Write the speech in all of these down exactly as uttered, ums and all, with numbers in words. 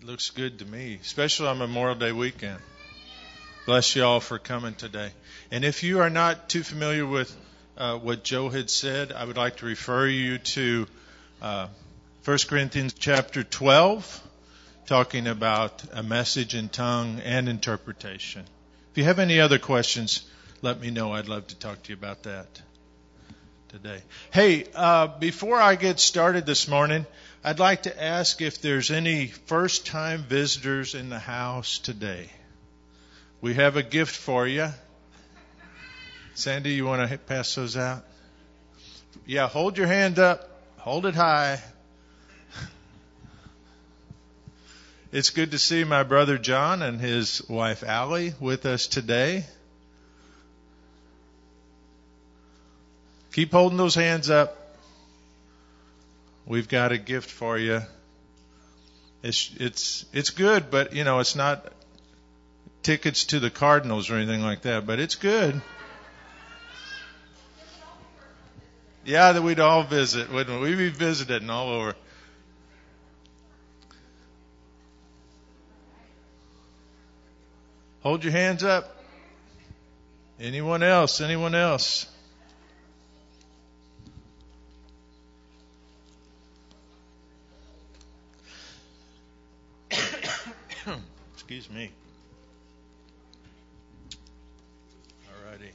Looks good to me, especially on Memorial Day weekend. Bless you all for coming today. And if you are not too familiar with uh, what Joe had said, I would like to refer you to uh, First Corinthians chapter twelve, talking about a message in tongue and interpretation. If you have any other questions, let me know. I'd love to talk to you about that today. Hey, uh, before I get started this morning, I'd like to ask if there's any first-time visitors in the house today. We have a gift for you. Sandy, you want to pass those out? Yeah, hold your hand up. Hold it high. It's good to see my brother John and his wife Allie with us today. Keep holding those hands up. We've got a gift for you. It's it's it's good, but you know, it's not tickets to the Cardinals or anything like that, but it's good. Yeah, that we'd all visit, wouldn't we? We'd be visiting all over. Hold your hands up. Anyone else? Anyone else? Excuse me. All righty.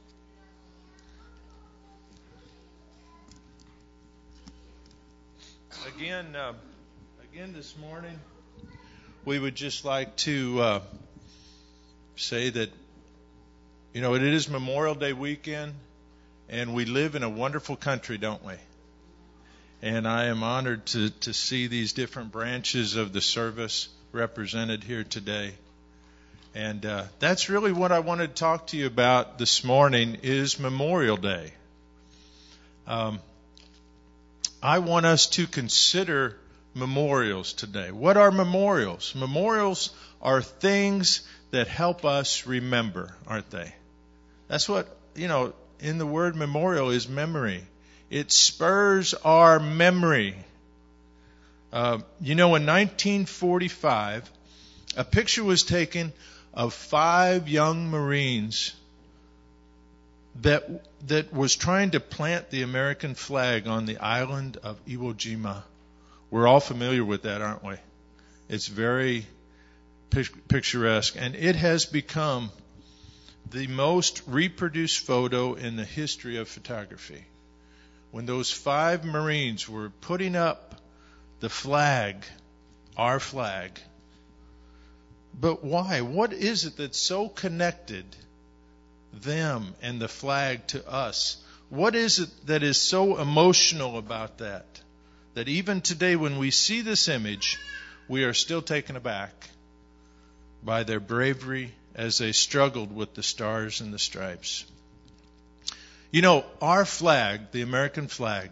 Again, uh, again this morning, we would just like to uh, say that, you know, it is Memorial Day weekend, and we live in a wonderful country, don't we? And I am honored to, to see these different branches of the service represented here today. And uh, that's really what I wanted to talk to you about this morning is Memorial Day. Um, I want us to consider memorials today. What are memorials? Memorials are things that help us remember, aren't they? That's what, you know, in the word memorial is memory. It spurs our memory. Uh, you know, in nineteen forty-five, a picture was taken of five young Marines that that was trying to plant the American flag on the island of Iwo Jima. We're all familiar with that, aren't we? It's very picturesque, and it has become the most reproduced photo in the history of photography. When those five Marines were putting up the flag, our flag. But why? What is it that so connected them and the flag to us? What is it that is so emotional about that? That even today when we see this image, we are still taken aback by their bravery as they struggled with the stars and the stripes. You know, our flag, the American flag,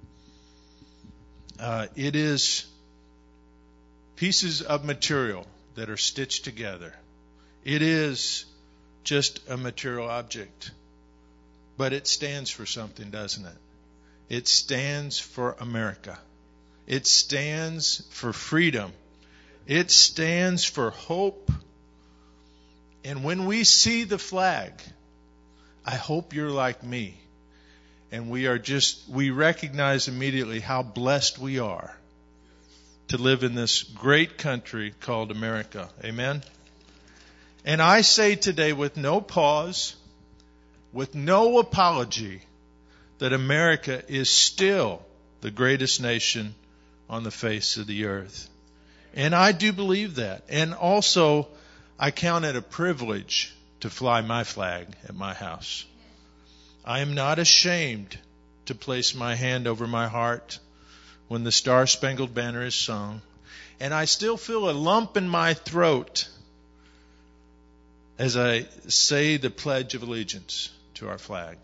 uh, it is pieces of material that are stitched together. It is just a material object. But it stands for something, doesn't it? It stands for America. It stands for freedom. It stands for hope. And when we see the flag, I hope you're like me. And we are just, we recognize immediately how blessed we are to live in this great country called America. Amen? And I say today with no pause, with no apology, that America is still the greatest nation on the face of the earth. And I do believe that. And also, I count it a privilege to fly my flag at my house. I am not ashamed to place my hand over my heart when the Star-Spangled Banner is sung. And I still feel a lump in my throat as I say the Pledge of Allegiance to our flag.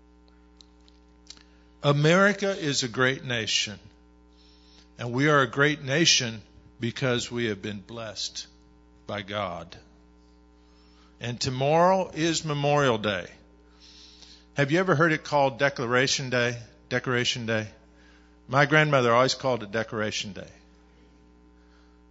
America is a great nation. And we are a great nation because we have been blessed by God. And tomorrow is Memorial Day. Have you ever heard it called Declaration Day? Decoration Day? My grandmother always called it Decoration Day.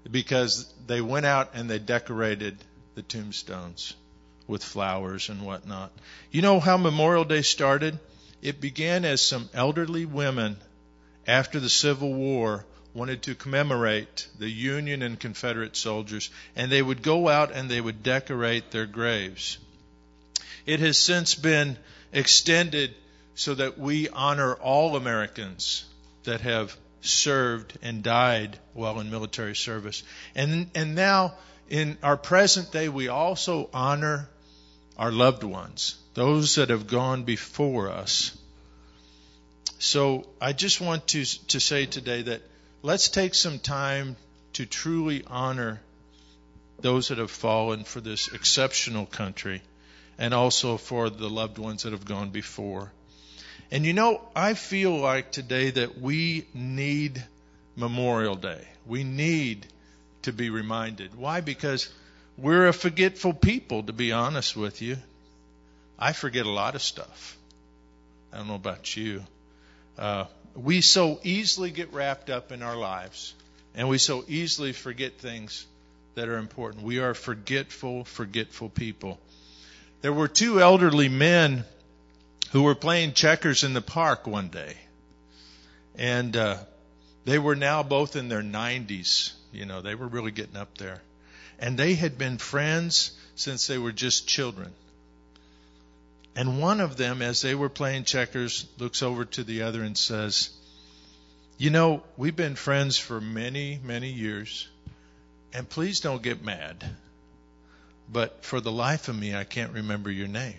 because they went out and they decorated the tombstones with flowers and whatnot. You know how Memorial Day started? It began as some elderly women after the Civil War wanted to commemorate the Union and Confederate soldiers, and they would go out and they would decorate their graves. It has since been extended so that we honor all Americans that have served and died while in military service. And and now in our present day we also honor our loved ones, those that have gone before us. So I just want to to say today that let's take some time to truly honor those that have fallen for this exceptional country and also for the loved ones that have gone before. And you know, I feel like today that we need Memorial Day. We need to be reminded. Why? Because we're a forgetful people, to be honest with you. I forget a lot of stuff. I don't know about you. Uh, we so easily get wrapped up in our lives, and we so easily forget things that are important. We are forgetful, forgetful people. There were two elderly men who were playing checkers in the park one day. And uh, they were now both in their nineties. You know, they were really getting up there. And they had been friends since they were just children. And one of them, as they were playing checkers, looks over to the other and says, "You know, we've been friends for many, many years. And please don't get mad. But for the life of me, I can't remember your name.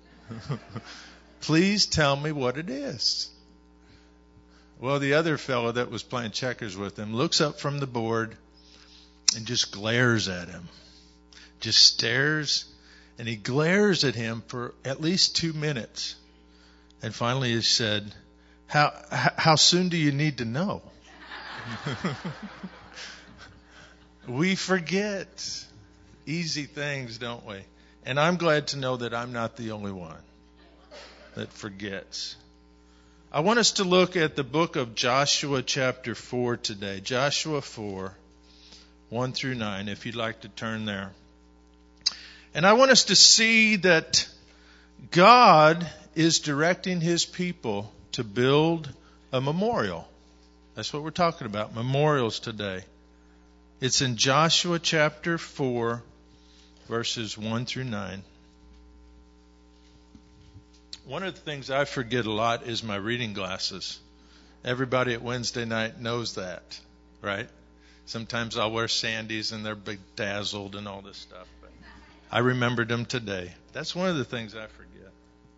Please tell me what it is." Well, the other fellow that was playing checkers with him looks up from the board and just glares at him. Just stares, and he glares at him for at least two minutes. And finally he said, How, how soon do you need to know? We forget easy things, don't we? And I'm glad to know that I'm not the only one that forgets. I want us to look at the book of Joshua chapter four today. Joshua four, one through nine, if you'd like to turn there. And I want us to see that God is directing His people to build a memorial. That's what we're talking about, memorials today. It's in Joshua chapter four, verses one through nine. One of the things I forget a lot is my reading glasses. Everybody at Wednesday night knows that, right? Sometimes I'll wear Sandy's and they're bedazzled and all this stuff. But I remembered them today. That's one of the things I forget.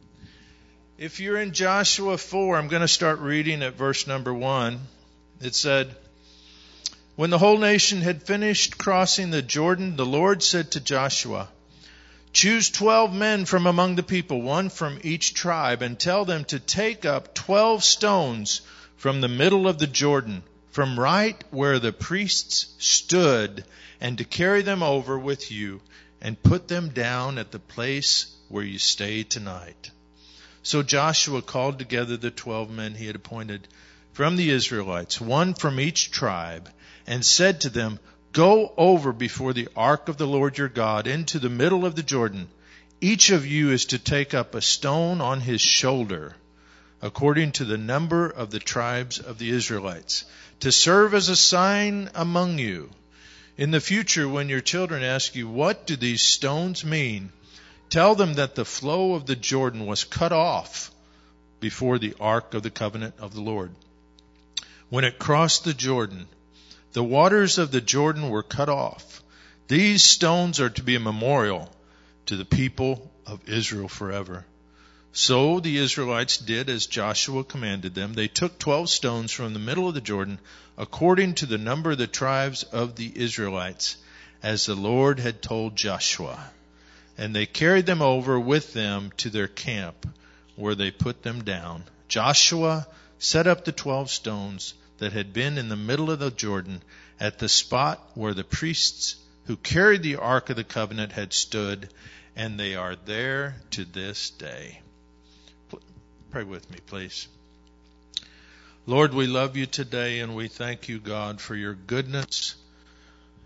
If you're in Joshua four, I'm going to start reading at verse number one. It said, "When the whole nation had finished crossing the Jordan, the Lord said to Joshua, 'Choose twelve men from among the people, one from each tribe, and tell them to take up twelve stones from the middle of the Jordan, from right where the priests stood, and to carry them over with you, and put them down at the place where you stay tonight.' So Joshua called together the twelve men he had appointed from the Israelites, one from each tribe, and said to them, 'Go over before the ark of the Lord your God into the middle of the Jordan. Each of you is to take up a stone on his shoulder, according to the number of the tribes of the Israelites, to serve as a sign among you. In the future, when your children ask you, what do these stones mean? Tell them that the flow of the Jordan was cut off before the ark of the covenant of the Lord. When it crossed the Jordan, the waters of the Jordan were cut off. These stones are to be a memorial to the people of Israel forever.' So the Israelites did as Joshua commanded them. They took twelve stones from the middle of the Jordan, according to the number of the tribes of the Israelites, as the Lord had told Joshua. And they carried them over with them to their camp, where they put them down. Joshua set up the twelve stones that had been in the middle of the Jordan at the spot where the priests who carried the Ark of the Covenant had stood, and they are there to this day." Pray with me, please. Lord, we love you today, and we thank you, God, for your goodness,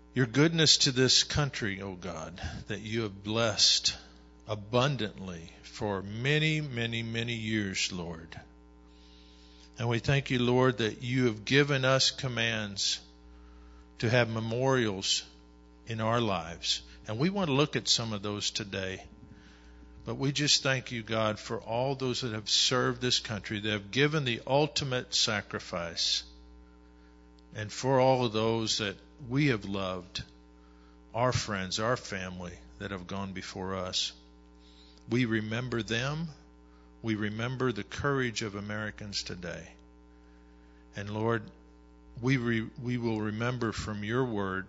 your goodness to this country, O God, that you have blessed abundantly for many, many, many years, Lord. And we thank you, Lord, that you have given us commands to have memorials in our lives. And we want to look at some of those today. But we just thank you, God, for all those that have served this country, that have given the ultimate sacrifice. And for all of those that we have loved, our friends, our family that have gone before us. We remember them. We remember the courage of Americans today. And Lord, we re, we will remember from your word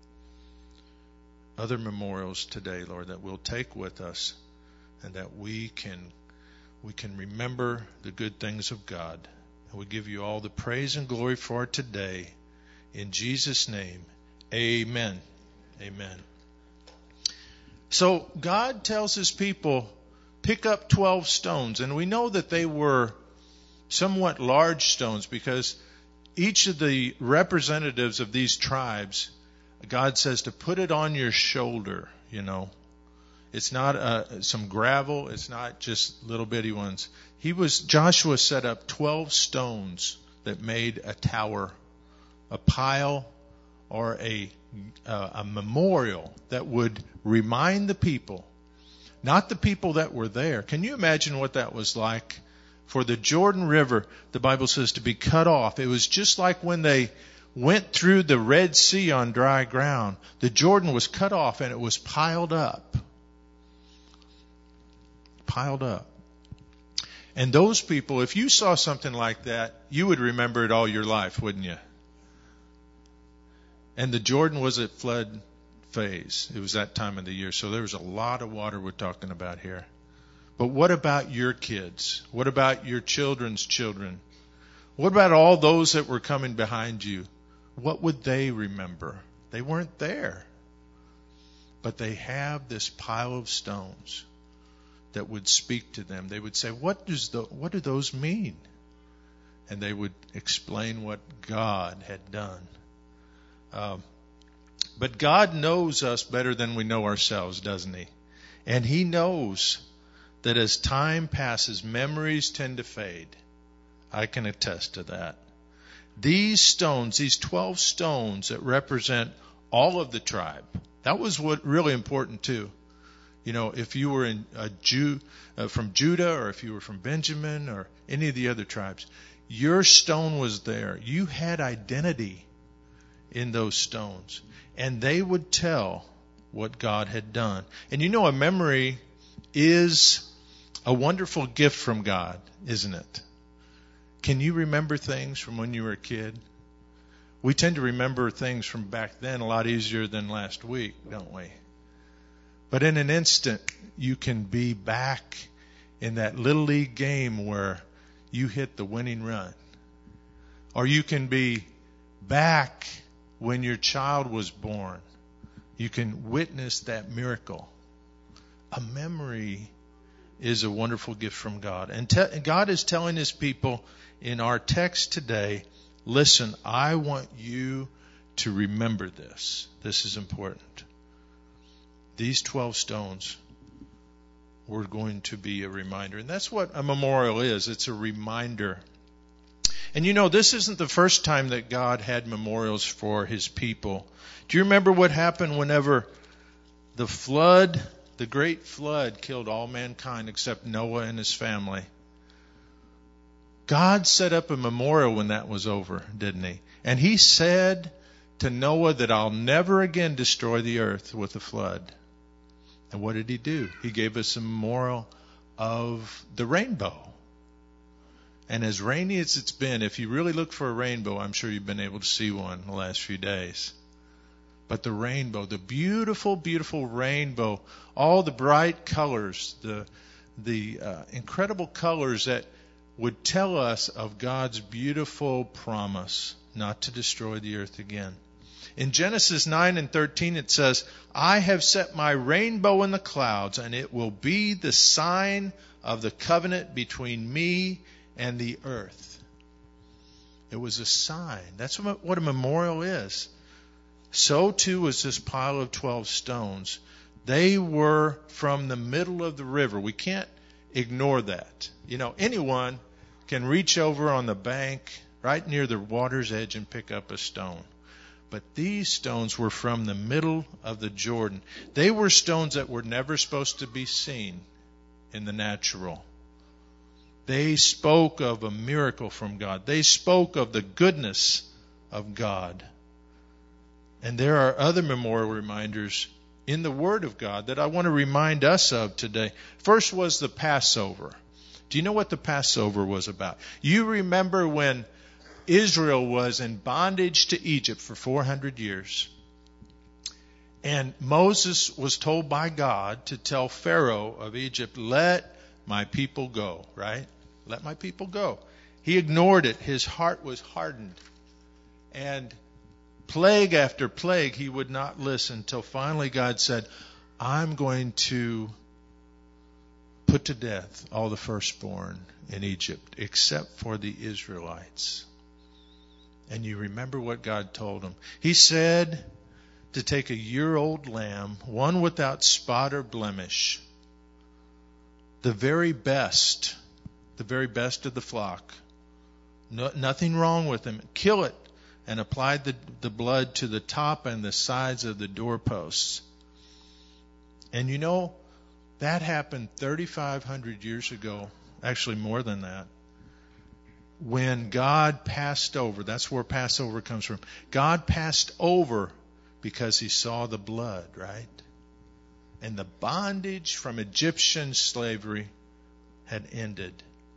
other memorials today, Lord, that we'll take with us, and that we can we can remember the good things of God. And we give you all the praise and glory for it today. In Jesus' name, amen. Amen. So God tells his people, pick up twelve stones. And we know that they were somewhat large stones, because each of the representatives of these tribes, God says to put it on your shoulder, you know. It's not uh, some gravel. It's not just little bitty ones. He was Joshua set up twelve stones that made a tower, a pile, or a uh, a memorial that would remind the people, not the people that were there. Can you imagine what that was like? For the Jordan River, the Bible says, to be cut off. It was just like when they went through the Red Sea on dry ground. The Jordan was cut off and it was piled up. Piled up. And those people, if you saw something like that, you would remember it all your life, wouldn't you? And the Jordan was at flood phase. It was that time of the year. So there was a lot of water we're talking about here. But what about your kids? What about your children's children? What about all those that were coming behind you? What would they remember? They weren't there. But they have this pile of stones that would speak to them. They would say, what does the, what do those mean? And they would explain what God had done. Um, but God knows us better than we know ourselves, doesn't he? And he knows that as time passes, memories tend to fade. I can attest to that. These stones, these twelve stones that represent all of the tribe, that was what really important too. You know, if you were in a Jew uh, from Judah, or if you were from Benjamin, or any of the other tribes, your stone was there. You had identity in those stones, and they would tell what God had done. And you know, a memory is a wonderful gift from God, isn't it? Can you remember things from when you were a kid? We tend to remember things from back then a lot easier than last week, don't we? But in an instant, you can be back in that little league game where you hit the winning run. Or you can be back when your child was born. You can witness that miracle. A memory is a wonderful gift from God. And te- God is telling his people in our text today, listen, I want you to remember this. This is important. These twelve stones were going to be a reminder. And that's what a memorial is. It's a reminder. And you know, this isn't the first time that God had memorials for his people. Do you remember what happened whenever the flood, the great flood, killed all mankind except Noah and his family? God set up a memorial when that was over, didn't he? And he said to Noah that I'll never again destroy the earth with a flood. And what did he do? He gave us a memorial of the rainbow. And as rainy as it's been, if you really look for a rainbow, I'm sure you've been able to see one the last few days. But the rainbow, the beautiful, beautiful rainbow, all the bright colors, the the uh, incredible colors that would tell us of God's beautiful promise not to destroy the earth again. In Genesis nine and thirteen it says, I have set my rainbow in the clouds, and it will be the sign of the covenant between me and the earth. It was a sign. That's what a memorial is. so too was this pile of twelve stones. They were from the middle of the river. We can't ignore that. You know, anyone can reach over on the bank right near the water's edge and pick up a stone. But these stones were from the middle of the Jordan. They were stones that were never supposed to be seen in the natural. They spoke of a miracle from God. They spoke of the goodness of God. And there are other memorial reminders in the Word of God that I want to remind us of today. First was the Passover. Do you know what the Passover was about? You remember when Israel was in bondage to Egypt for four hundred years. And Moses was told by God to tell Pharaoh of Egypt, let my people go, right? Let my people go. He ignored it. His heart was hardened. And plague after plague, he would not listen until finally God said, I'm going to put to death all the firstborn in Egypt except for the Israelites. And you remember what God told him. He said to take a year-old lamb, one without spot or blemish, the very best, the very best of the flock. No, nothing wrong with him. Kill it and apply the, the blood to the top and the sides of the doorposts. And you know, that happened thirty-five hundred years ago, actually more than that. When God passed over, that's where Passover comes from. God passed over because he saw the blood, right? And the bondage from Egyptian slavery had ended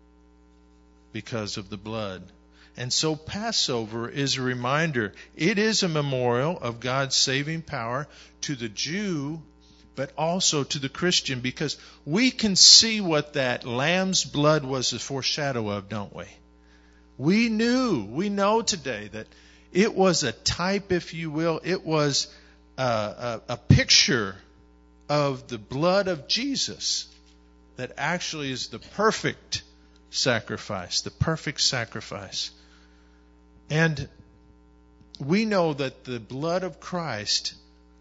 because of the blood. And so Passover is a reminder. It is a memorial of God's saving power to the Jew, but also to the Christian, because we can see what that lamb's blood was a foreshadow of, don't we? We knew, we know today that it was a type, if you will. It was a, a, a picture of the blood of Jesus that actually is the perfect sacrifice, the perfect sacrifice. And we know that the blood of Christ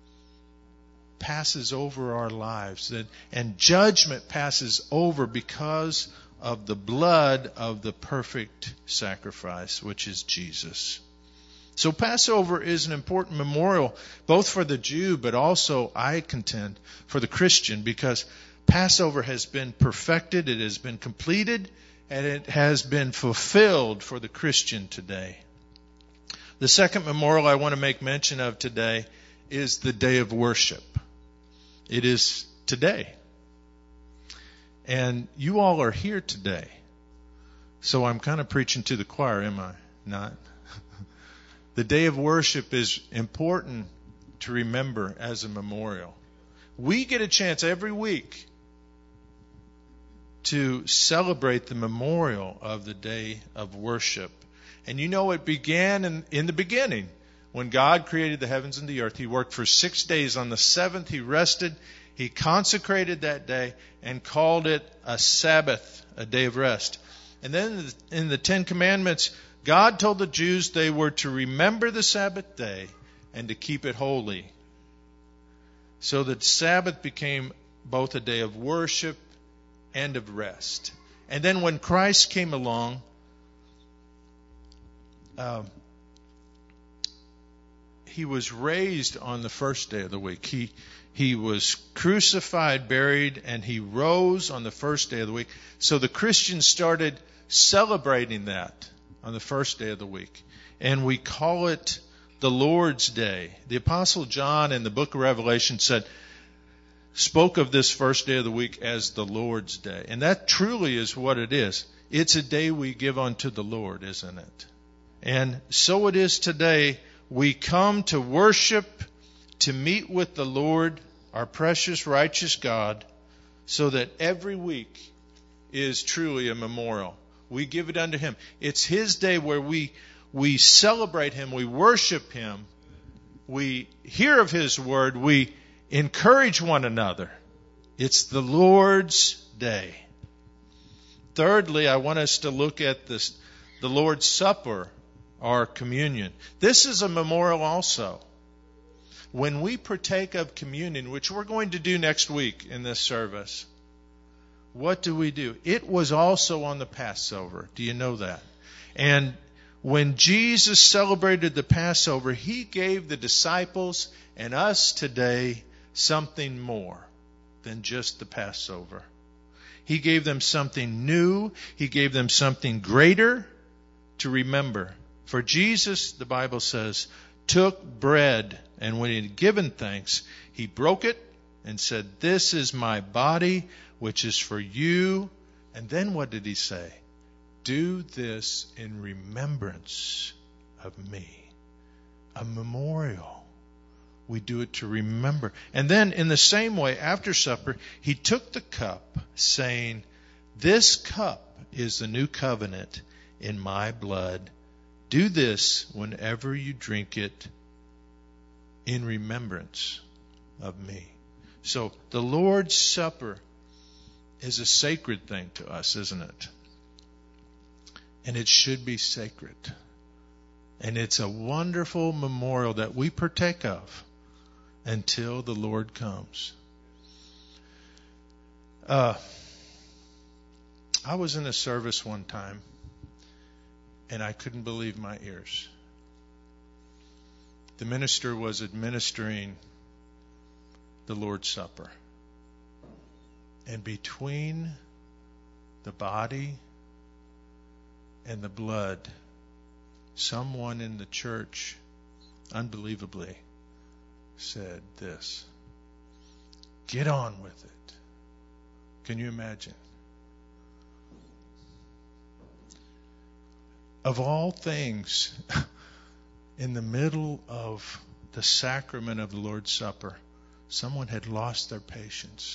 passes over our lives, and, and judgment passes over because of the blood of the perfect sacrifice, which is Jesus. So Passover is an important memorial, both for the Jew, but also, I contend, for the Christian, because Passover has been perfected, it has been completed, and it has been fulfilled for the Christian today. The second memorial I want to make mention of today is the day of worship. It is today. And you all are here today. So I'm kind of preaching to the choir, am I? Not? The day of worship is important to remember as a memorial. We get a chance every week to celebrate the memorial of the day of worship. And you know, it began in, in the beginning. When God created the heavens and the earth, he worked for six days. On the seventh, he rested. He consecrated that day and called it a Sabbath, a day of rest. And then in the Ten Commandments, God told the Jews they were to remember the Sabbath day and to keep it holy. So that Sabbath became both a day of worship and of rest. And then when Christ came along, uh, he was raised on the first day of the week. He He was crucified, buried, and he rose on the first day of the week. So the Christians started celebrating that on the first day of the week. And we call it the Lord's Day. The Apostle John in the book of Revelation said, spoke of this first day of the week as the Lord's Day. And that truly is what it is. It's a day we give unto the Lord, isn't it? And so it is today. We come to worship, to meet with the Lord, our precious, righteous God, so that every week is truly a memorial. We give it unto him. It's his day where we we celebrate him, we worship him, we hear of his word, we encourage one another. It's the Lord's day. Thirdly, I want us to look at this, the Lord's Supper, our communion. This is a memorial also. when we partake of communion, which we're going to do next week in this service, what do we do? It was also on the Passover. Do you know that? And when Jesus celebrated the Passover, He gave the disciples and us today something more than just the Passover. He gave them something new. He gave them something greater to remember. For Jesus, the Bible says, took bread, and when He had given thanks, He broke it and said, "This is my body, which is for you." And then what did He say? "Do this in remembrance of me." A memorial. We do it to remember. And then in the same way, after supper, He took the cup, saying, "This cup is the new covenant in my blood. Do this whenever you drink it in remembrance of me." So the Lord's Supper is a sacred thing to us, isn't it? And it should be sacred. And it's a wonderful memorial that we partake of until the Lord comes. Uh, I was in a service one time, and I couldn't believe my ears. The minister was administering the Lord's Supper. And between the body and the blood, someone in the church, unbelievably, said this: "Get on with it." Can you imagine? Of all things, in the middle of the sacrament of the Lord's Supper, someone had lost their patience.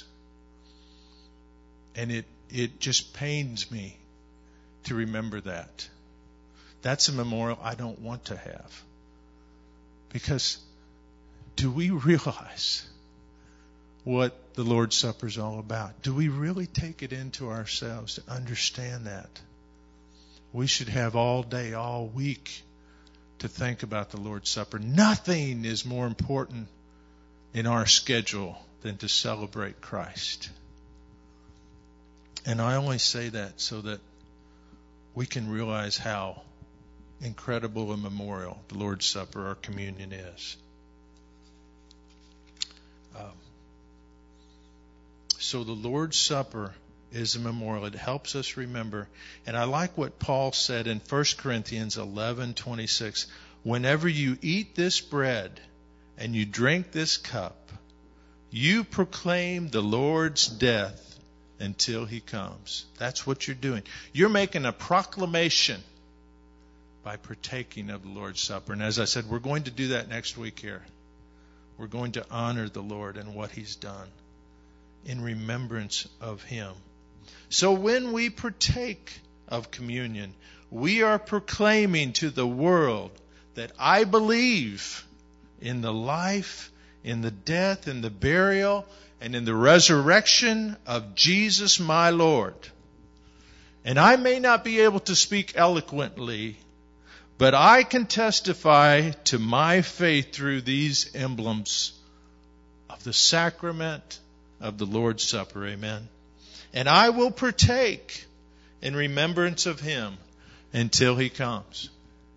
And it, it just pains me to remember that. That's a memorial I don't want to have. Because do we realize what the Lord's Supper is all about? Do we really take it into ourselves to understand that? We should have all day, all week to think about the Lord's Supper. Nothing is more important in our schedule than to celebrate Christ. And I only say that so that we can realize how incredible a memorial the Lord's Supper or communion is. Um, so the Lord's Supper is a memorial. It helps us remember. And I like what Paul said in First Corinthians eleven twenty-six. Whenever you eat this bread and you drink this cup, you proclaim the Lord's death until He comes. That's what you're doing. You're making a proclamation by partaking of the Lord's Supper. And as I said, we're going to do that next week here. We're going to honor the Lord and what He's done in remembrance of Him. So when we partake of communion, we are proclaiming to the world that I believe in the life, in the death, in the burial, and in the resurrection of Jesus my Lord. And I may not be able to speak eloquently, but I can testify to my faith through these emblems of the sacrament of the Lord's Supper. Amen. And I will partake in remembrance of Him until He comes.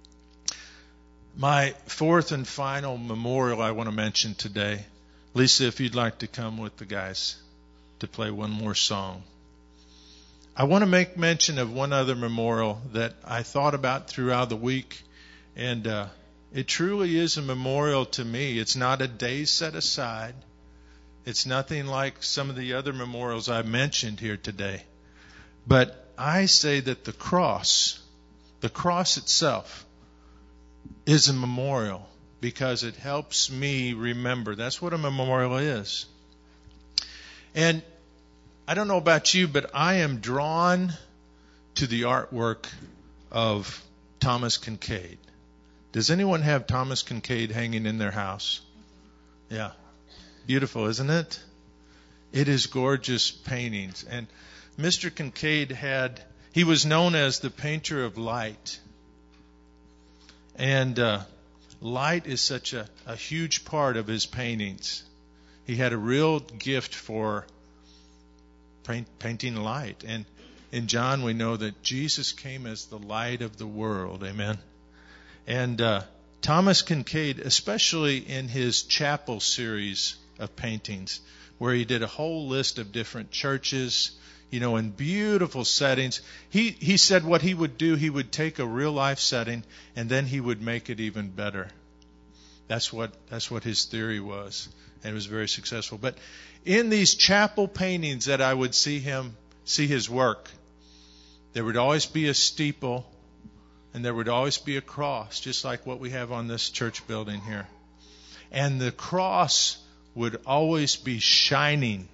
My fourth and final memorial I want to mention today. Lisa, if you'd like to come with the guys to play one more song. I want to make mention of one other memorial that I thought about throughout the week. And uh, it truly is a memorial to me. It's not a day set aside. It's nothing like some of the other memorials I've mentioned here today. But I say that the cross, the cross itself, is a memorial because it helps me remember. That's what a memorial is. And I don't know about you, but I am drawn to the artwork of Thomas Kinkade. Does anyone have Thomas Kinkade hanging in their house? Yeah. Beautiful, isn't it? It is gorgeous paintings. And Mister Kinkade had, he was known as the painter of light. And uh, light is such a, a huge part of his paintings. He had a real gift for paint, painting light. And in John, we know that Jesus came as the light of the world. Amen. And uh, Thomas Kinkade, especially in his chapel series of paintings, where he did a whole list of different churches, you know, in beautiful settings. He he said what he would do, he would take a real life setting and then he would make it even better. That's what that's what his theory was, and it was very successful. But in these chapel paintings that I would see him see his work, there would always be a steeple and there would always be a cross, just like what we have on this church building here. And the cross would always be shining.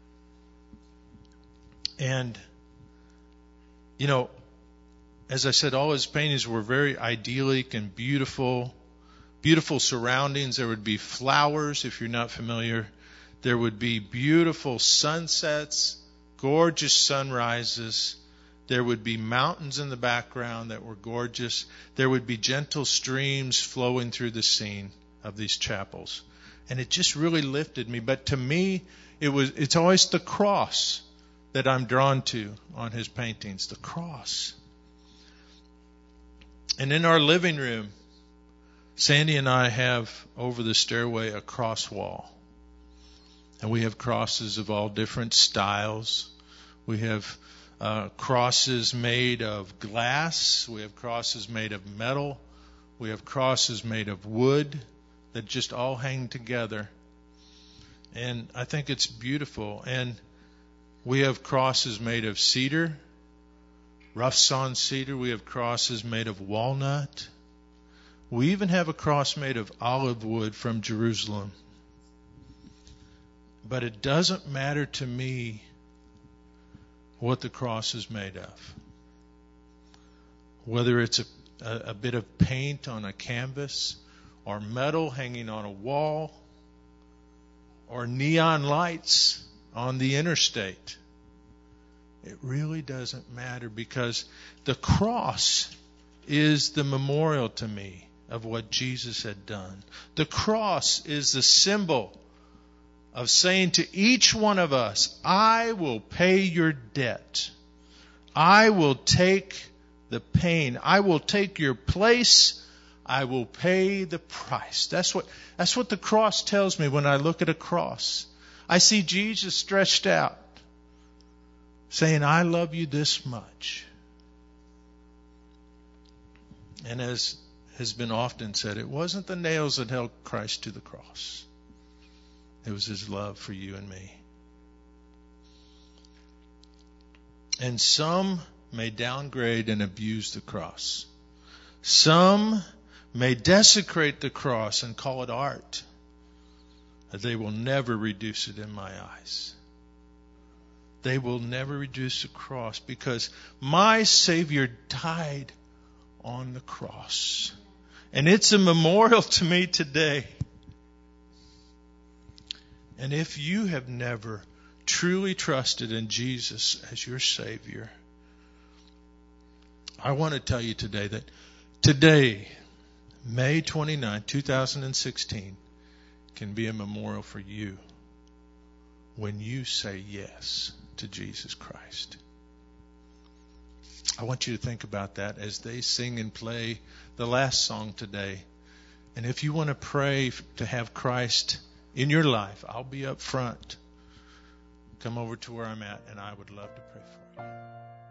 And, you know, as I said, all his paintings were very idyllic and beautiful, beautiful surroundings. There would be flowers, if you're not familiar. There would be beautiful sunsets, gorgeous sunrises. There would be mountains in the background that were gorgeous. There would be gentle streams flowing through the scene of these chapels. And it just really lifted me. But to me, it was it's always the cross that I'm drawn to on his paintings, the cross. And in our living room, Sandy and I have over the stairway a cross wall. And we have crosses of all different styles. We have uh, crosses made of glass. We have crosses made of metal. We have crosses made of wood that just all hang together. And I think it's beautiful. And we have crosses made of cedar, rough sawn cedar. We have crosses made of walnut. We even have a cross made of olive wood from Jerusalem. But it doesn't matter to me what the cross is made of. Whether it's a, a, a bit of paint on a canvas, or metal hanging on a wall, or neon lights on the interstate. It really doesn't matter, because the cross is the memorial to me of what Jesus had done. The cross is the symbol of saying to each one of us, I will pay your debt. I will take the pain. I will take your place. I will pay the price. That's what, that's what the cross tells me when I look at a cross. I see Jesus stretched out, saying, I love you this much. And as has been often said, it wasn't the nails that held Christ to the cross. It was his love for you and me. And some may downgrade and abuse the cross. Some may desecrate the cross and call it art. But they will never reduce it in my eyes. They will never reduce the cross, because my Savior died on the cross. And it's a memorial to me today. And if you have never truly trusted in Jesus as your Savior, I want to tell you today that today, May twenty-ninth, twenty sixteen, can be a memorial for you when you say yes to Jesus Christ. I want you to think about that as they sing and play the last song today. And if you want to pray to have Christ in your life, I'll be up front. Come over to where I'm at, and I would love to pray for you.